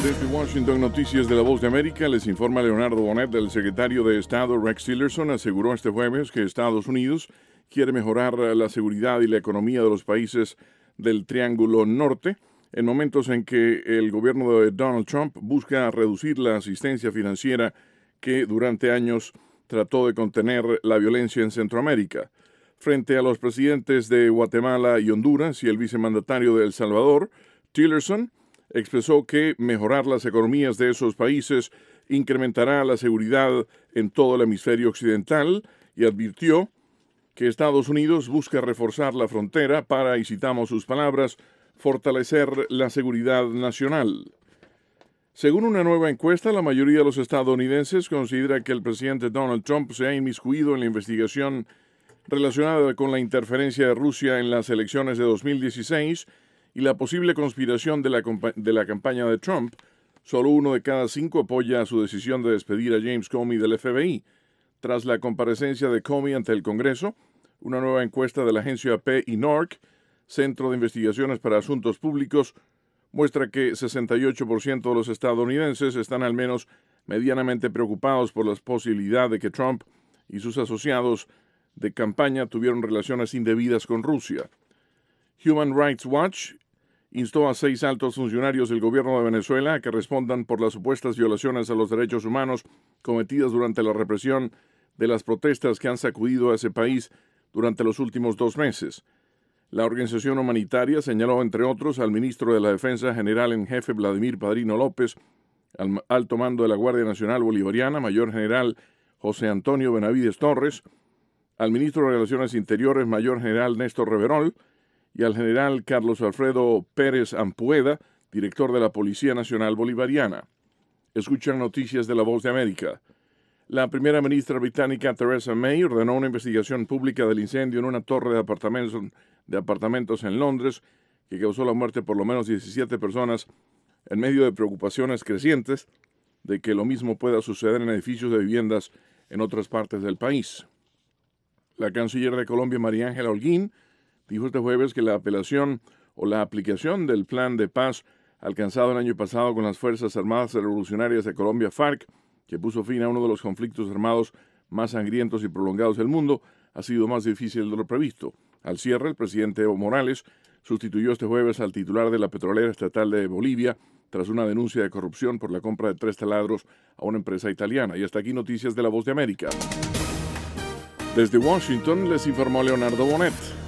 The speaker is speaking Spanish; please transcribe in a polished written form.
Desde Washington, Noticias de la Voz de América, les informa Leonardo Bonet. El secretario de Estado Rex Tillerson aseguró este jueves que Estados Unidos quiere mejorar la seguridad y la economía de los países del Triángulo Norte en momentos en que el gobierno de Donald Trump busca reducir la asistencia financiera que durante años trató de contener la violencia en Centroamérica. Frente a los presidentes de Guatemala y Honduras y el vicemandatario de El Salvador, Tillerson expresó que mejorar las economías de esos países incrementará la seguridad en todo el hemisferio occidental y advirtió que Estados Unidos busca reforzar la frontera para, y citamos sus palabras, fortalecer la seguridad nacional. Según una nueva encuesta, la mayoría de los estadounidenses considera que el presidente Donald Trump se ha inmiscuido en la investigación relacionada con la interferencia de Rusia en las elecciones de 2016 y la posible conspiración de la campaña de Trump. Solo 1 de cada 5 apoya su decisión de despedir a James Comey del FBI. Tras la comparecencia de Comey ante el Congreso, una nueva encuesta de la agencia AP y NORC, Centro de Investigaciones para Asuntos Públicos, muestra que 68% de los estadounidenses están al menos medianamente preocupados por la posibilidad de que Trump y sus asociados de campaña tuvieron relaciones indebidas con Rusia. Human Rights Watch instó a 6 altos funcionarios del gobierno de Venezuela a que respondan por las supuestas violaciones a los derechos humanos cometidas durante la represión de las protestas que han sacudido a ese país durante los últimos 2 meses. La organización humanitaria señaló, entre otros, al ministro de la Defensa General en Jefe Vladimir Padrino López, al alto mando de la Guardia Nacional Bolivariana, Mayor General José Antonio Benavides Torres, al ministro de Relaciones Interiores, Mayor General Néstor Reverol, y al general Carlos Alfredo Pérez Ampueda, director de la Policía Nacional Bolivariana. Escuchan Noticias de la Voz de América. La primera ministra británica Theresa May ordenó una investigación pública del incendio en una torre de apartamentos en Londres que causó la muerte de por lo menos 17 personas en medio de preocupaciones crecientes de que lo mismo pueda suceder en edificios de viviendas en otras partes del país. La canciller de Colombia, María Ángela Holguín, dijo este jueves que la apelación o la aplicación del plan de paz alcanzado el año pasado con las Fuerzas Armadas Revolucionarias de Colombia, FARC, que puso fin a uno de los conflictos armados más sangrientos y prolongados del mundo, ha sido más difícil de lo previsto. Al cierre, el presidente Evo Morales sustituyó este jueves al titular de la petrolera estatal de Bolivia tras una denuncia de corrupción por la compra de 3 taladros a una empresa italiana. Y hasta aquí Noticias de la Voz de América. Desde Washington les informó Leonardo Bonet.